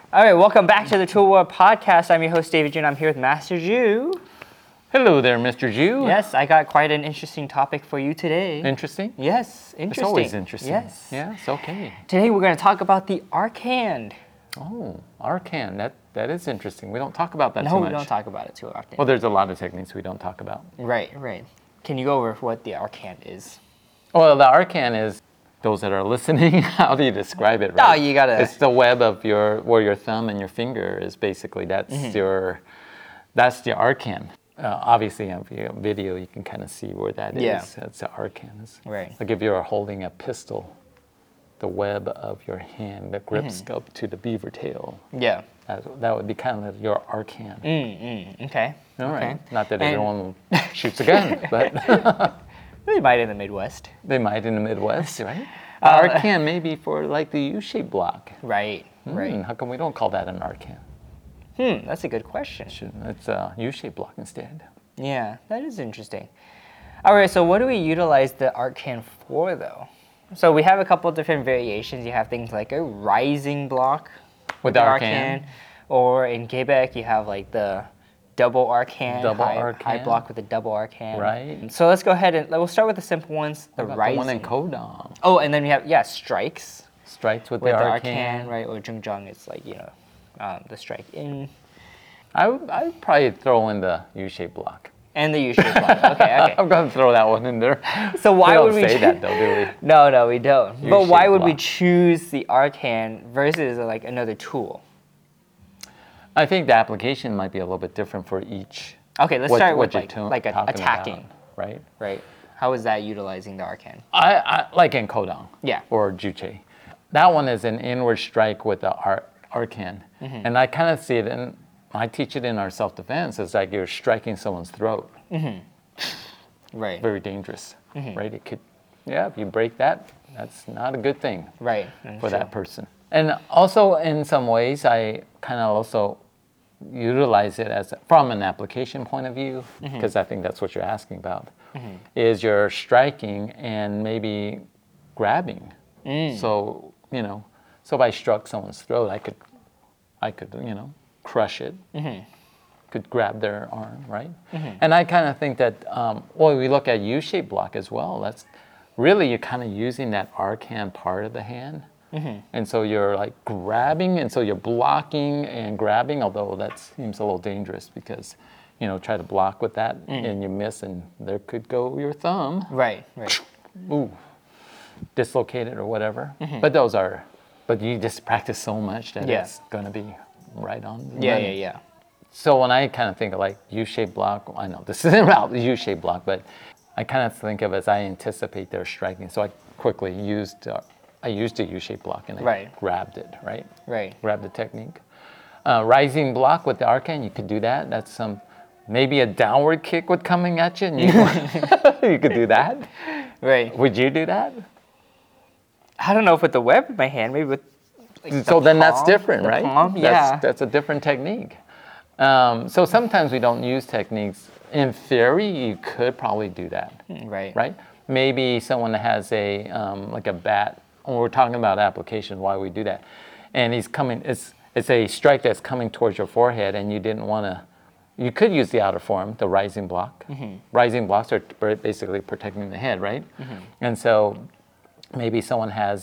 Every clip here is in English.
All right, welcome back to the Tool World Podcast. I'm your host, David Jun. I'm here with Master Ju. Hello there, Mr. Ju. Yes, I got quite an interesting topic for you today. Interesting? Yes, interesting. It's always interesting. Yes. Yes, okay. Today we're going to talk about the arcand. Oh, arcand. That is interesting. We don't talk about that No, too much. we don't talk about it too often. Well, there's a lot of techniques we don't talk about. Right. Can you go over what the arcand is? Well, the arcand is, those that are listening, how do you describe it, right? Oh, you gotta... It's the web of where your thumb and your finger is basically, that's the arcand. Obviously, on video, you can kind of see where that is. Yeah. That's the arcand. Right. Like if you're holding a pistol, the web of your hand that grips up to the beaver tail. Yeah. That would be kind of your arcand. Okay. All right. Okay. Not that everyone shoots a gun, but They might in the Midwest. they might in the Midwest, right? Arcand maybe for like the U-shaped block. Right. How come we don't call that an arcand? That's a good question. It's a U-shaped block instead. Yeah, that is interesting. All right, so what do we utilize the arcand for, though? So we have a couple different variations. You have things like a rising block With the arcand. or in Quebec you have like the double arcand, high arcand. block with a double arcand. Right. So let's go ahead and we'll start with the simple ones. The How about rising. the one in Kodong. Oh, and then we have strikes Strikes with with the the arcand. arcand, right? Or jungjang, it's like the strike in I would probably throw in the U-shaped block. and the U-shaped block. Okay. I'm going to throw that one in there. So why we would don't we say that though, do we? No, we don't. But why U-shaped would we block. choose the arcand versus like another tool? I think the application might be a little bit different for each. Okay, let's start with you're attacking, about, right? right? How is that utilizing the arcand? I like in Kodong. Yeah. Or Juche. That one is an inward strike with the arcand. And I kind of see it in, I teach it in our self-defense, it's like you're striking someone's throat. Right. Very dangerous, right? It could, if you break that, that's not a good thing Right. for that person. And also in some ways, I kind of also utilize it as from an application point of view, because I think that's what you're asking about, is you're striking and maybe grabbing. So, so if I struck someone's throat, I could, crush it, could grab their arm, right? And I kind of think that, we look at U-shaped block as well. That's really, you're kind of using that arcand part of the hand. And so you're like grabbing, and so you're blocking and grabbing, although that seems a little dangerous because, try to block with that and you miss and there could go your thumb. Right. Ooh, dislocated or whatever. But you just practice so much that it's going to be right on. Yeah. So when I kind of think of like U-shaped block, I know this isn't about the U-shaped block, but I kind of think of it as I anticipate their striking. So I quickly used a U-shaped block and I grabbed it, right? Right. Grab the technique. Rising block with the arcand, you could do that. That's maybe a downward kick with coming at you, and you could do that. Right. Would you do that? I don't know if with the web in my hand, maybe with So then that's different, right? Palm, That's a different technique. So sometimes we don't use techniques. In theory, you could probably do that. Right. Maybe someone that has like a bat, when we're talking about application, why we do that. And he's coming, it's a strike that's coming towards your forehead and you didn't want to, you could use the outer form, the rising block. Rising blocks are basically protecting the head, right? And so maybe someone has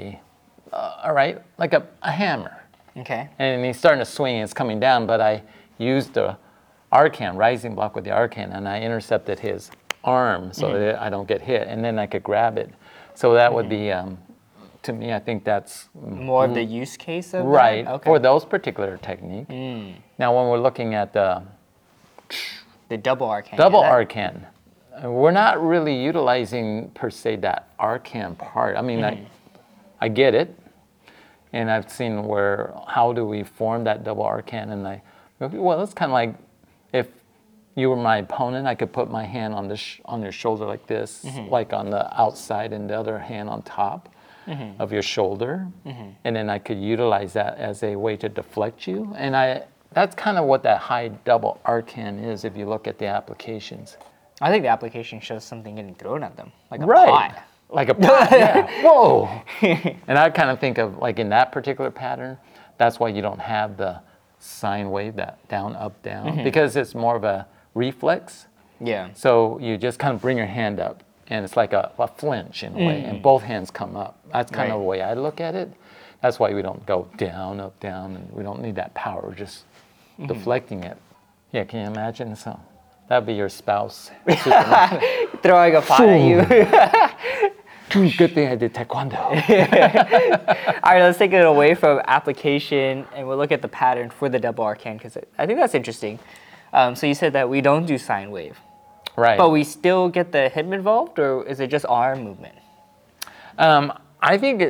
like a hammer. Okay. And he's starting to swing and it's coming down, but I used the arcand, rising block with the arcand, and I intercepted his arm so that I don't get hit, and then I could grab it. So that would be, to me, I think that's more of the use case of right that? Okay. for those particular technique. Now, when we're looking at the double arcand. arcand, we're not really utilizing per se that arcand part. I mean, I get it, and I've seen how do we form that double arcand, and it's kind of like if you were my opponent, I could put my hand on your shoulder like this, like on the outside, and the other hand on top of your shoulder, and then I could utilize that as a way to deflect you. And that's kind of what that high double arcand is if you look at the applications. I think the application shows something getting thrown at them, like a Right. pot. Like a pot, yeah. Whoa. And I kind of think of, like in that particular pattern, that's why you don't have the sine wave, that down, up, down, because it's more of a reflex. Yeah. So you just kind of bring your hand up, and it's like a flinch in a way, and both hands come up. That's kind of the way I look at it. That's why we don't go down, up, down, and we don't need that power. We're just deflecting it. Yeah, can you imagine? So that'd be your spouse. Throwing a pot at you. Good thing I did taekwondo. All right, let's take it away from application and we'll look at the pattern for the double arcane because I think that's interesting. So you said that we don't do sine wave, Right. but we still get the hip involved, or is it just arm movement? I think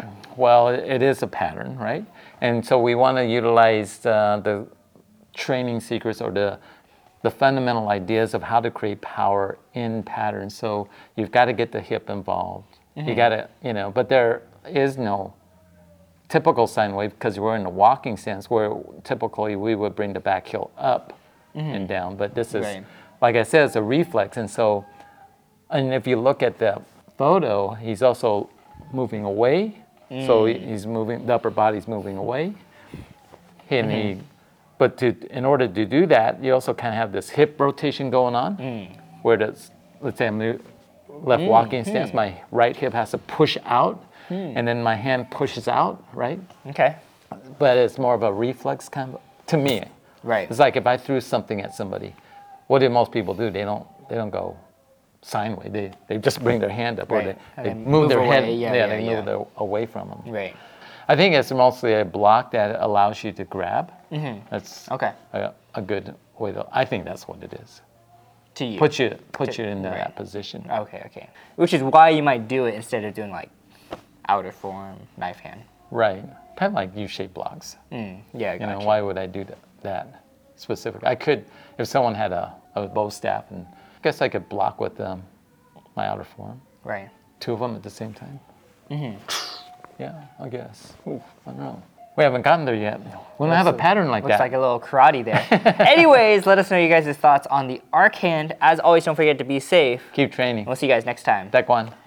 it is a pattern, right? And so we want to utilize the training secrets or the fundamental ideas of how to create power in patterns. So you've got to get the hip involved. You got to, but there is no typical sine wave because we're in a walking stance where typically we would bring the back heel up and down. But this is, like I said, it's a reflex. And so, and if you look at the photo, he's also moving away. So he's moving, the upper body's moving away. And but in order to do that, you also kind of have this hip rotation going on, where let's say I'm in the left walking stance, my right hip has to push out, and then my hand pushes out, right? Okay. But it's more of a reflex kind of, to me. Right. It's like if I threw something at somebody, what do most people do? They don't go sine wave. They just bring their hand up, or they move their head. They move their away from them. Right. I think it's mostly a block that allows you to grab. That's a good way to. I think that's what it is. To you. Put you in that position. Okay. Which is why you might do it instead of doing like outer form, knife hand. Right. Kind of like U-shaped blocks. Yeah. Gotcha. Why would I do that specific? I could, if someone had a bow staff, and I guess I could block with my outer form. Right. Two of them at the same time. Yeah, I guess. I don't know. We haven't gotten there yet. We don't have a pattern like Looks that. like a little karate there. Anyways, let us know you guys' thoughts on the arc hand. As always, don't forget to be safe. Keep training. We'll see you guys next time. Taekwondo.